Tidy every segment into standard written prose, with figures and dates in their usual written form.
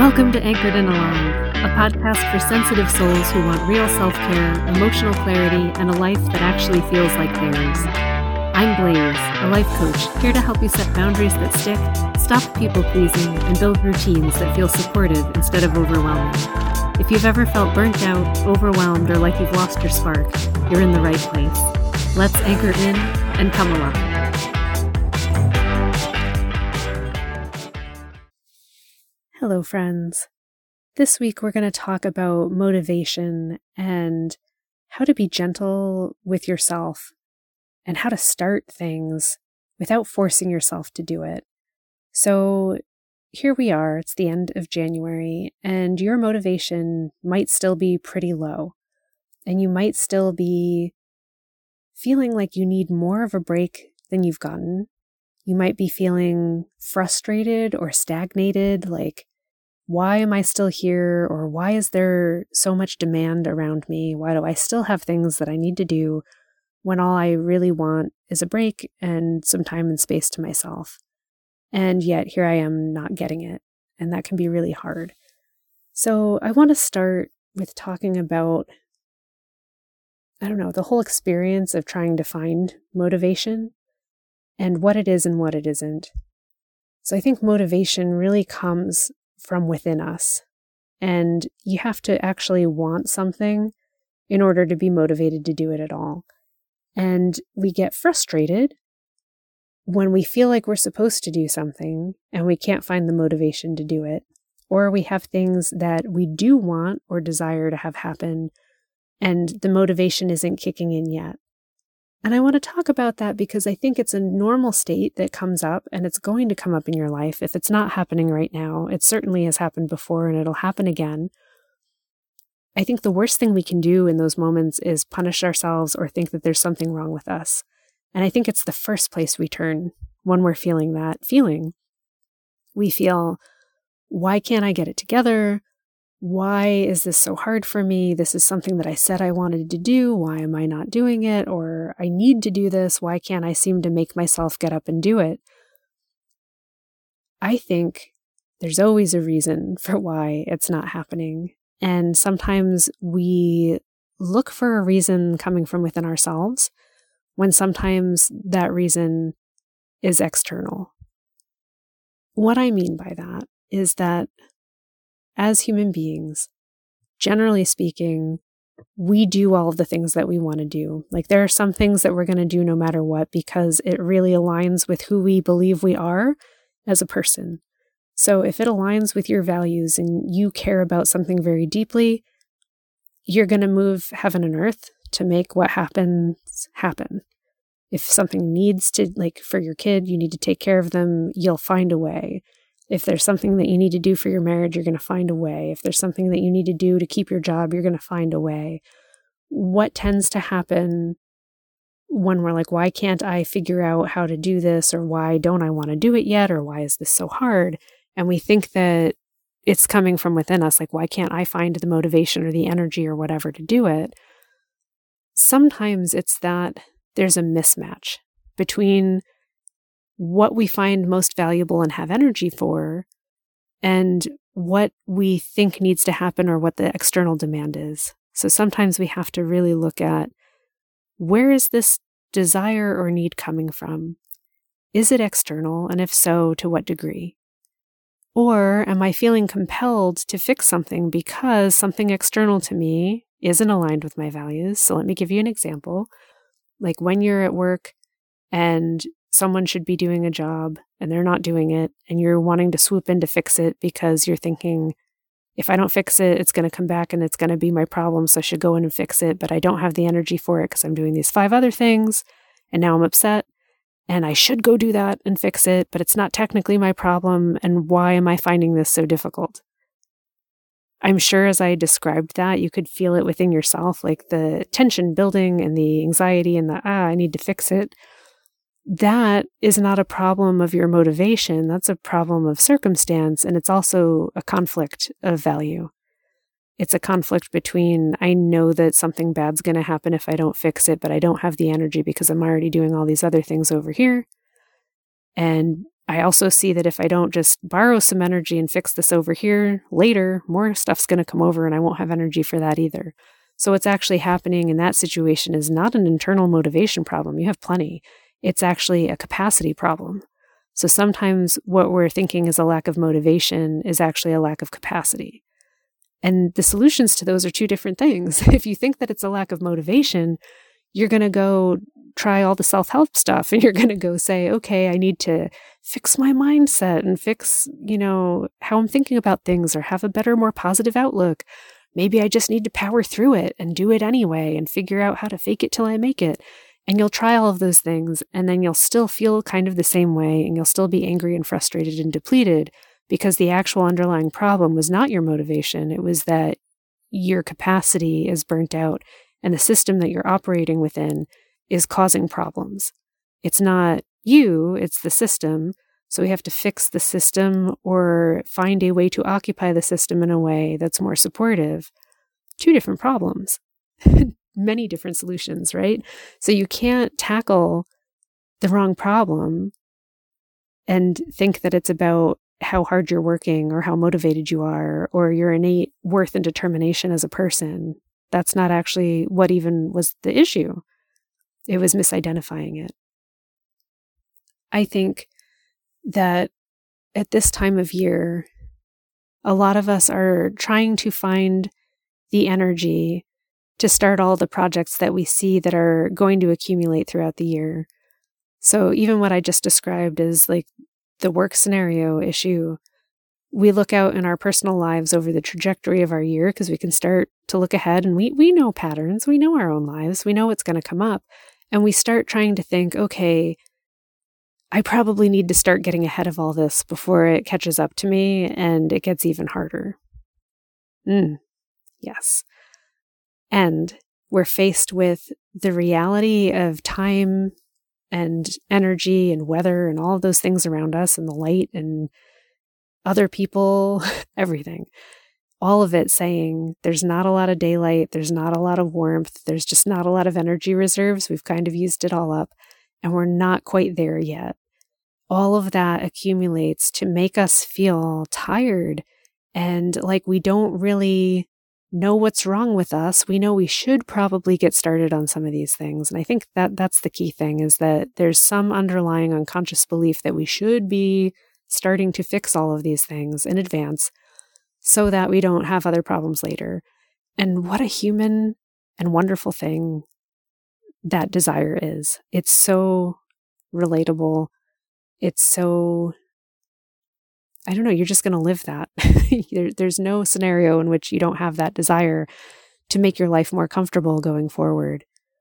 Welcome to Anchored and Alive, a podcast for sensitive souls who want real self-care, emotional clarity, and a life that actually feels like theirs. I'm Blaze, a life coach, here to help you set boundaries that stick, stop people-pleasing, and build routines that feel supportive instead of overwhelming. If you've ever felt burnt out, overwhelmed, or like you've lost your spark, you're in the right place. Let's anchor in and come alive. Hello, friends. This week we're going to talk about motivation and how to be gentle with yourself and how to start things without forcing yourself to do it. So here we are, it's the end of January, and your motivation might still be pretty low, and you might still be feeling like you need more of a break than you've gotten. You might be feeling frustrated or stagnated, like, why am I still here? Or why is there so much demand around me? Why do I still have things that I need to do when all I really want is a break and some time and space to myself? And yet here I am not getting it. And that can be really hard. So I want to start with talking about, the whole experience of trying to find motivation and what it is and what it isn't. So I think motivation really comes from within us, and you have to actually want something in order to be motivated to do it at all. And we get frustrated when we feel like we're supposed to do something and we can't find the motivation to do it, or we have things that we do want or desire to have happen and the motivation isn't kicking in yet. And I want to talk about that because I think it's a normal state that comes up, and it's going to come up in your life. If it's not happening right now, it certainly has happened before and it'll happen again. I think the worst thing we can do in those moments is punish ourselves or think that there's something wrong with us. And I think it's the first place we turn when we're feeling that feeling. We feel, why can't I get it together? Why is this so hard for me? This is something that I said I wanted to do. Why am I not doing it? Or I need to do this. Why can't I seem to make myself get up and do it? I think there's always a reason for why it's not happening. And sometimes we look for a reason coming from within ourselves, when sometimes that reason is external. What I mean by that is that as human beings, generally speaking, we do all of the things that we want to do. Like, there are some things that we're going to do no matter what because it really aligns with who we believe we are as a person. So if it aligns with your values and you care about something very deeply, you're going to move heaven and earth to make what happens happen. If something needs to, like for your kid, you need to take care of them, you'll find a way. If there's something that you need to do for your marriage, you're going to find a way. If there's something that you need to do to keep your job, you're going to find a way. What tends to happen when we're like, why can't I figure out how to do this? Or why don't I want to do it yet? Or why is this so hard? And we think that it's coming from within us. Like, why can't I find the motivation or the energy or whatever to do it? Sometimes it's that there's a mismatch between what we find most valuable and have energy for, and what we think needs to happen or what the external demand is. So sometimes we have to really look at, where is this desire or need coming from? Is it external? And if so, to what degree? Or am I feeling compelled to fix something because something external to me isn't aligned with my values? So let me give you an example. Like when you're at work and someone should be doing a job and they're not doing it, and you're wanting to swoop in to fix it because you're thinking, if I don't fix it, it's going to come back and it's going to be my problem, so I should go in and fix it, but I don't have the energy for it because I'm doing these 5 other things, and now I'm upset, and I should go do that and fix it, but it's not technically my problem, and why am I finding this so difficult? I'm sure as I described that, you could feel it within yourself, like the tension building and the anxiety and the, I need to fix it. That is not a problem of your motivation. That's a problem of circumstance. And it's also a conflict of value. It's a conflict between, I know that something bad's going to happen if I don't fix it, but I don't have the energy because I'm already doing all these other things over here. And I also see that if I don't just borrow some energy and fix this over here later, more stuff's going to come over and I won't have energy for that either. So what's actually happening in that situation is not an internal motivation problem. You have plenty. It's actually a capacity problem. So sometimes what we're thinking is a lack of motivation is actually a lack of capacity. And the solutions to those are two different things. If you think that it's a lack of motivation, you're going to go try all the self-help stuff and you're going to go say, okay, I need to fix my mindset and fix, how I'm thinking about things or have a better, more positive outlook. Maybe I just need to power through it and do it anyway and figure out how to fake it till I make it. And you'll try all of those things and then you'll still feel kind of the same way and you'll still be angry and frustrated and depleted because the actual underlying problem was not your motivation. It was that your capacity is burnt out and the system that you're operating within is causing problems. It's not you, it's the system. So we have to fix the system or find a way to occupy the system in a way that's more supportive. Two different problems, many different solutions, right? So you can't tackle the wrong problem and think that it's about how hard you're working or how motivated you are or your innate worth and determination as a person. That's not actually what even was the issue. It was misidentifying it. I think that at this time of year, a lot of us are trying to find the energy to start all the projects that we see that are going to accumulate throughout the year. So even what I just described is like the work scenario issue. We look out in our personal lives over the trajectory of our year because we can start to look ahead and we know patterns. We know our own lives. We know what's going to come up. And we start trying to think, okay, I probably need to start getting ahead of all this before it catches up to me and it gets even harder. Yes. And we're faced with the reality of time and energy and weather and all of those things around us and the light and other people, everything. All of it saying there's not a lot of daylight, there's not a lot of warmth, there's just not a lot of energy reserves. We've kind of used it all up and we're not quite there yet. All of that accumulates to make us feel tired and like we don't really know what's wrong with us. We know we should probably get started on some of these things. And I think that that's the key thing is that there's some underlying unconscious belief that we should be starting to fix all of these things in advance so that we don't have other problems later. And what a human and wonderful thing that desire is. It's so relatable. It's so, I don't know, you're just going to live that. There's no scenario in which you don't have that desire to make your life more comfortable going forward.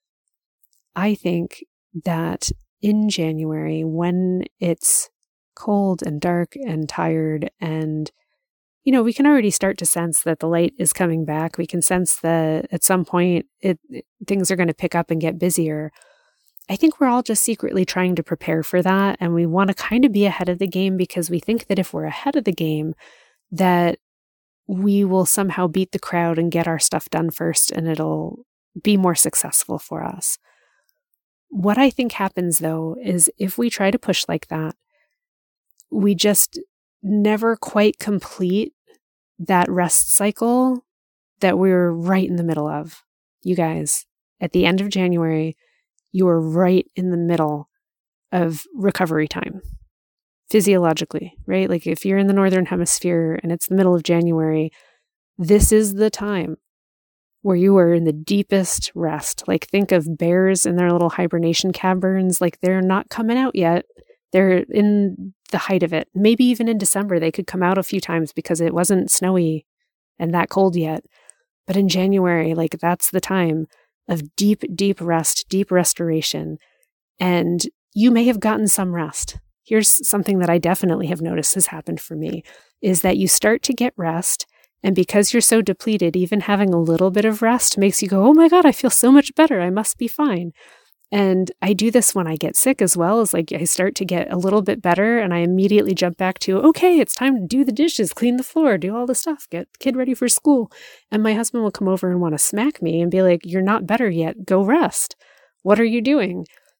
I think that in January, when it's cold and dark and tired and we can already start to sense that the light is coming back. We can sense that at some point things are going to pick up and get busier. I think we're all just secretly trying to prepare for that. And we want to kind of be ahead of the game because we think that if we're ahead of the game, that we will somehow beat the crowd and get our stuff done first and it'll be more successful for us. What I think happens though is if we try to push like that, we just never quite complete that rest cycle that we're right in the middle of. You guys, at the end of January, you are right in the middle of recovery time, physiologically, right? Like if you're in the Northern Hemisphere and it's the middle of January, this is the time where you are in the deepest rest. Like think of bears in their little hibernation caverns, like they're not coming out yet. They're in the height of it. Maybe even in December, they could come out a few times because it wasn't snowy and that cold yet. But in January, like that's the time of deep, deep rest, deep restoration. And you may have gotten some rest. Here's something that I definitely have noticed has happened for me, is that you start to get rest. And because you're so depleted, even having a little bit of rest makes you go, oh my God, I feel so much better. I must be fine. And I do this when I get sick as well, is like I start to get a little bit better and I immediately jump back to, okay, it's time to do the dishes, clean the floor, do all the stuff, get the kid ready for school. And my husband will come over and want to smack me and be like, you're not better yet, go rest. What are you doing?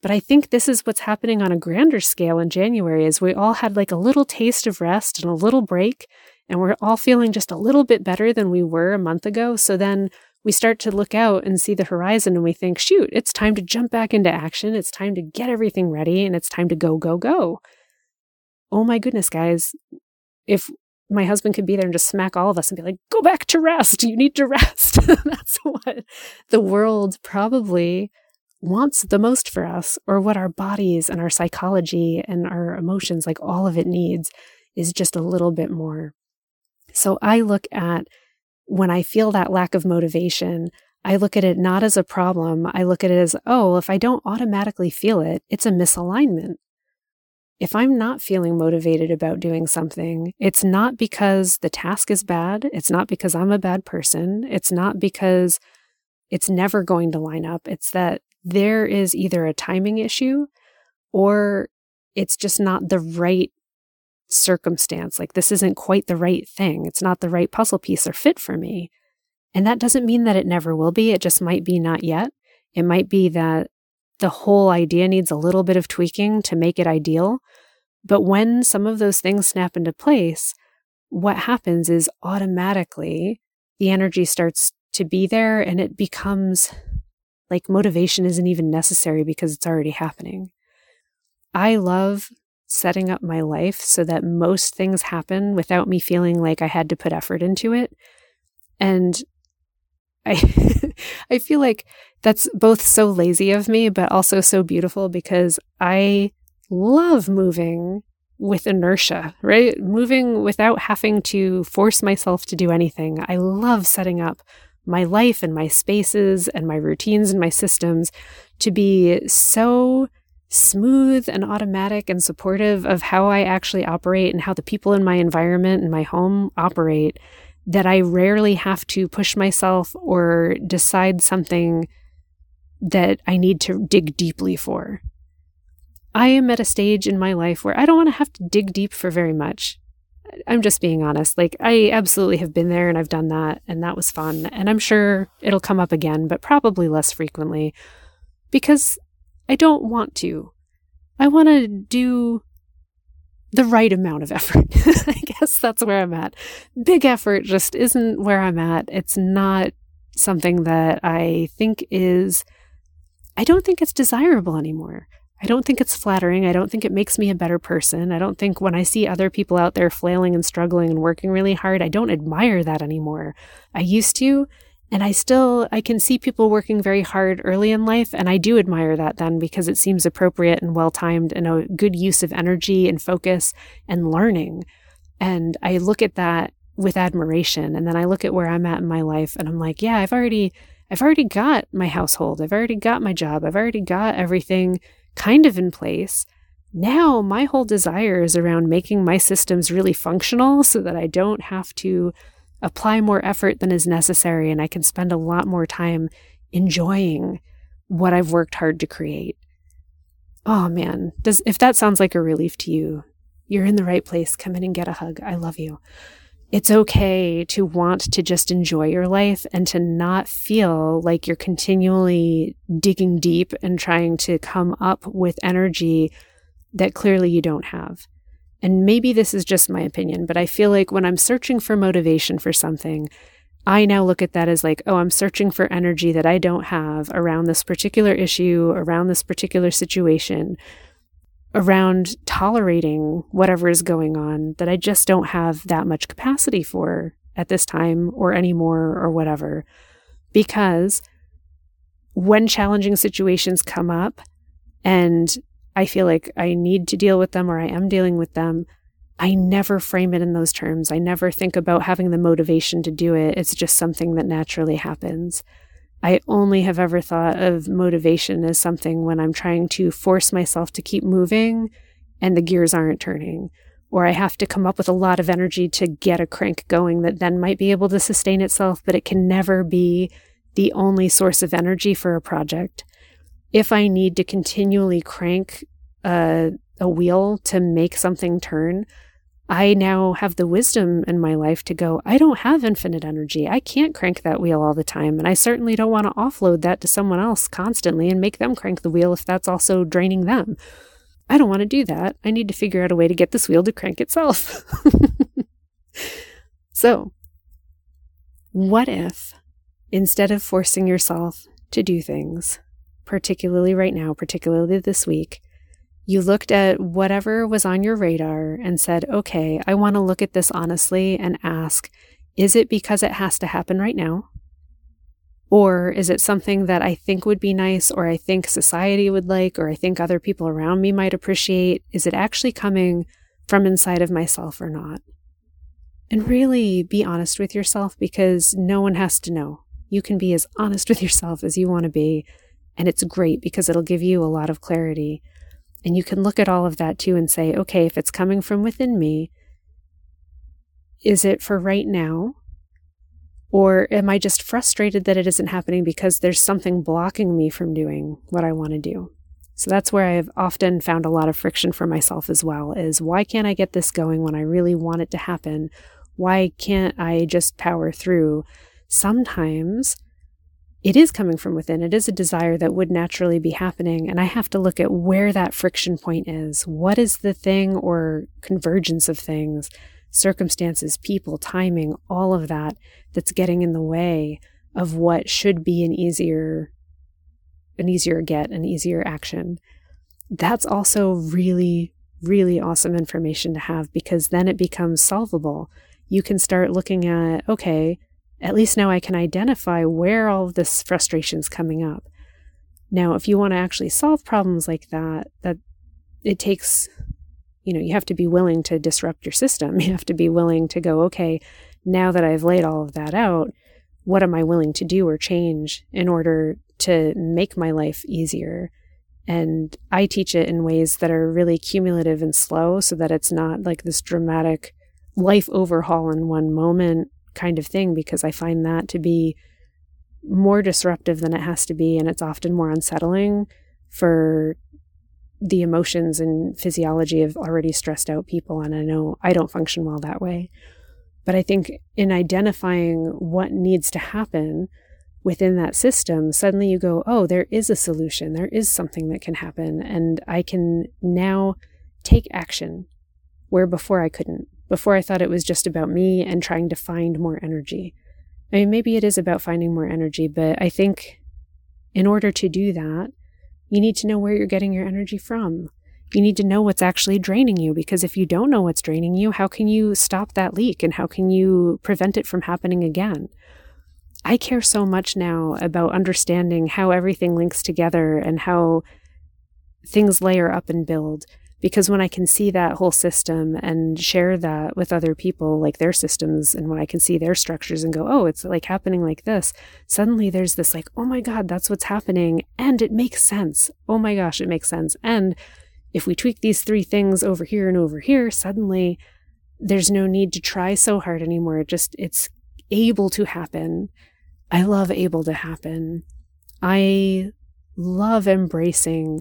But I think this is what's happening on a grander scale in January is we all had like a little taste of rest and a little break, and we're all feeling just a little bit better than we were a month ago. So then we start to look out and see the horizon and we think, shoot, it's time to jump back into action. It's time to get everything ready and it's time to go, go, go. Oh my goodness, guys. If my husband could be there and just smack all of us and be like, go back to rest. You need to rest. That's what the world probably wants the most for us, or what our bodies and our psychology and our emotions, like all of it needs, is just a little bit more. So I look at when I feel that lack of motivation, I look at it not as a problem. I look at it as, oh, if I don't automatically feel it, it's a misalignment. If I'm not feeling motivated about doing something, it's not because the task is bad. It's not because I'm a bad person. It's not because it's never going to line up. It's that there is either a timing issue or it's just not the right circumstance. Like this isn't quite the right thing. It's not the right puzzle piece or fit for me. And that doesn't mean that it never will be. It just might be not yet. It might be that the whole idea needs a little bit of tweaking to make it ideal. But when some of those things snap into place, what happens is automatically the energy starts to be there and it becomes like motivation isn't even necessary because it's already happening. I love setting up my life so that most things happen without me feeling like I had to put effort into it. And I I feel like that's both so lazy of me, but also so beautiful because I love moving with inertia, right? Moving without having to force myself to do anything. I love setting up my life and my spaces and my routines and my systems to be so smooth and automatic and supportive of how I actually operate and how the people in my environment and my home operate, that I rarely have to push myself or decide something that I need to dig deeply for. I am at a stage in my life where I don't want to have to dig deep for very much. I'm just being honest. Like, I absolutely have been there and I've done that, and that was fun. And I'm sure it'll come up again, but probably less frequently because I don't want to. I want to do the right amount of effort. I guess that's where I'm at. Big effort just isn't where I'm at. It's not something that I don't think it's desirable anymore. I don't think it's flattering. I don't think it makes me a better person. I don't think when I see other people out there flailing and struggling and working really hard, I don't admire that anymore. I used to, and I can see people working very hard early in life, and I do admire that then because it seems appropriate and well-timed and a good use of energy and focus and learning. And I look at that with admiration, and then I look at where I'm at in my life, and I'm like, yeah, I've already got my household. I've already got my job. I've already got everything kind of in place. Now my whole desire is around making my systems really functional so that I don't have to apply more effort than is necessary, and I can spend a lot more time enjoying what I've worked hard to create. Oh man, if that sounds like a relief to you, you're in the right place. Come in and get a hug. I love you. It's okay to want to just enjoy your life and to not feel like you're continually digging deep and trying to come up with energy that clearly you don't have. And maybe this is just my opinion, but I feel like when I'm searching for motivation for something, I now look at that as like, oh, I'm searching for energy that I don't have around this particular issue, around this particular situation, around tolerating whatever is going on that I just don't have that much capacity for at this time or anymore or whatever. Because when challenging situations come up and I feel like I need to deal with them or I am dealing with them, I never frame it in those terms. I never think about having the motivation to do it. It's just something that naturally happens. I only have ever thought of motivation as something when I'm trying to force myself to keep moving and the gears aren't turning, or I have to come up with a lot of energy to get a crank going that then might be able to sustain itself, but it can never be the only source of energy for a project. If I need to continually crank a wheel to make something turn, I now have the wisdom in my life to go, I don't have infinite energy. I can't crank that wheel all the time. And I certainly don't want to offload that to someone else constantly and make them crank the wheel if that's also draining them. I don't want to do that. I need to figure out a way to get this wheel to crank itself. So, what if instead of forcing yourself to do things, particularly right now, particularly this week, you looked at whatever was on your radar and said, okay, I want to look at this honestly and ask, is it because it has to happen right now? Or is it something that I think would be nice, or I think society would like, or I think other people around me might appreciate? Is it actually coming from inside of myself or not? And really be honest with yourself, because no one has to know. You can be as honest with yourself as you want to be. And it's great because it'll give you a lot of clarity. And you can look at all of that too and say, okay, if it's coming from within me, is it for right now? Or am I just frustrated that it isn't happening because there's something blocking me from doing what I want to do? So that's where I've often found a lot of friction for myself as well, is why can't I get this going when I really want it to happen? Why can't I just power through? Sometimes it is coming from within. It is a desire that would naturally be happening. And I have to look at where that friction point is. What is the thing or convergence of things, circumstances, people, timing, all of that that's getting in the way of what should be an easier get, an easier action. That's also really, really awesome information to have, because then it becomes solvable. You can start looking at, okay, at least now I can identify where all of this frustration is coming up. Now, if you want to actually solve problems like that it takes, you have to be willing to disrupt your system. You have to be willing to go, okay, now that I've laid all of that out, what am I willing to do or change in order to make my life easier? And I teach it in ways that are really cumulative and slow, so that it's not like this dramatic life overhaul in one moment kind of thing, because I find that to be more disruptive than it has to be, and it's often more unsettling for the emotions and physiology of already stressed out people, and I know I don't function well that way. But I think in identifying what needs to happen within that system, suddenly you go, oh, there is a solution, there is something that can happen, and I can now take action where before I couldn't. Before I thought it was just about me and trying to find more energy. I mean, maybe it is about finding more energy, but I think in order to do that, you need to know where you're getting your energy from. You need to know what's actually draining you, because if you don't know what's draining you, how can you stop that leak, and how can you prevent it from happening again? I care so much now about understanding how everything links together and how things layer up and build. Because when I can see that whole system and share that with other people, like their systems, and when I can see their structures and go, oh, it's like happening like this, suddenly there's this like, oh my God, that's what's happening. And it makes sense. Oh my gosh, it makes sense. And if we tweak these 3 things over here and over here, suddenly there's no need to try so hard anymore. It's able to happen. I love able to happen. I love embracing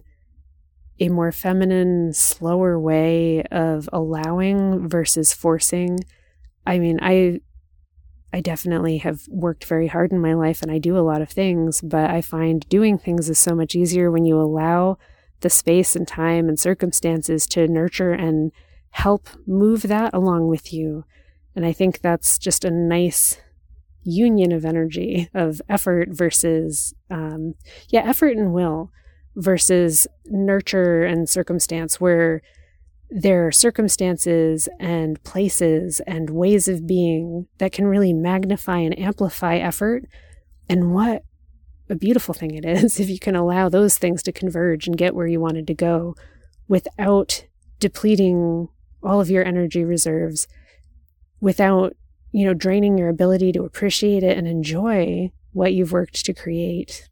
a more feminine, slower way of allowing versus forcing. I mean, I definitely have worked very hard in my life, and I do a lot of things, but I find doing things is so much easier when you allow the space and time and circumstances to nurture and help move that along with you. And I think that's just a nice union of energy, of effort versus, effort and will, versus nurture and circumstance, where there are circumstances and places and ways of being that can really magnify and amplify effort. And what a beautiful thing it is if you can allow those things to converge and get where you wanted to go without depleting all of your energy reserves, without, draining your ability to appreciate it and enjoy what you've worked to create.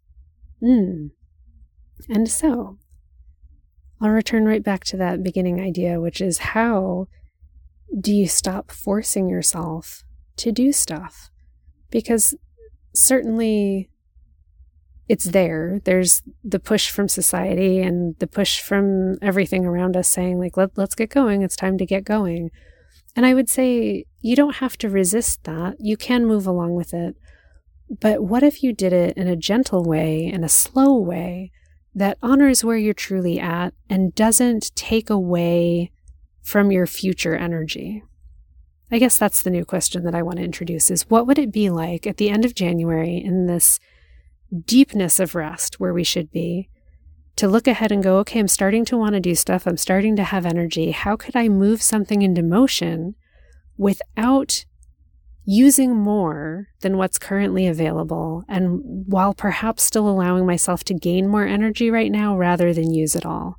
And so, I'll return right back to that beginning idea, which is, how do you stop forcing yourself to do stuff? Because certainly it's there. There's the push from society and the push from everything around us saying, like, let's get going. It's time to get going. And I would say you don't have to resist that. You can move along with it. But what if you did it in a gentle way, in a slow way, that honors where you're truly at and doesn't take away from your future energy? I guess that's the new question that I want to introduce is, what would it be like at the end of January in this deepness of rest where we should be, to look ahead and go, okay, I'm starting to want to do stuff. I'm starting to have energy. How could I move something into motion without using more than what's currently available, and while perhaps still allowing myself to gain more energy right now rather than use it all?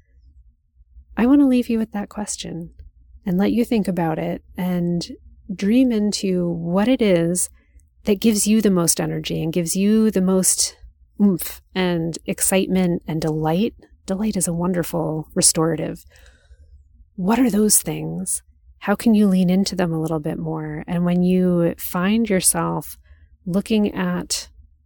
I want to leave you with that question and let you think about it and dream into what it is that gives you the most energy and gives you the most oomph and excitement and delight. Delight is a wonderful restorative. What are those things? How can you lean into them a little bit more? And when you find yourself looking at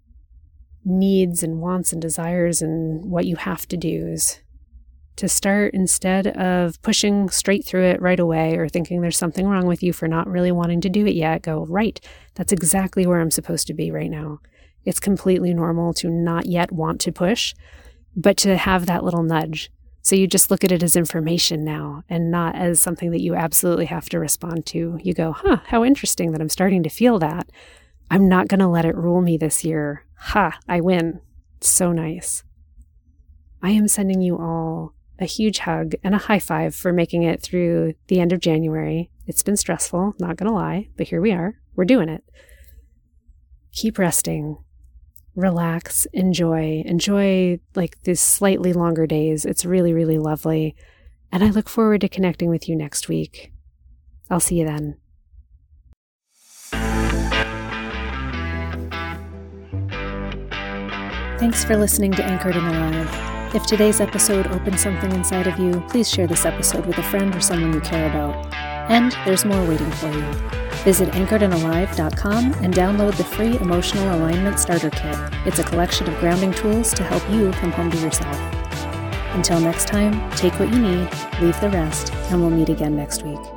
needs and wants and desires and what you have to do, is to start, instead of pushing straight through it right away or thinking there's something wrong with you for not really wanting to do it yet, go, right, that's exactly where I'm supposed to be right now. It's completely normal to not yet want to push, but to have that little nudge. So you just look at it as information now and not as something that you absolutely have to respond to. You go, how interesting that I'm starting to feel that. I'm not going to let it rule me this year. I win. It's so nice. I am sending you all a huge hug and a high five for making it through the end of January. It's been stressful, not going to lie, but here we are. We're doing it. Keep resting. Relax, enjoy like these slightly longer days. It's really, really lovely. And I look forward to connecting with you next week. I'll see you then. Thanks for listening to Anchored and Alive. If today's episode opened something inside of you, please share this episode with a friend or someone you care about. And there's more waiting for you. Visit anchoredandalive.com and download the free Emotional Alignment Starter Kit. It's a collection of grounding tools to help you come home to yourself. Until next time, take what you need, leave the rest, and we'll meet again next week.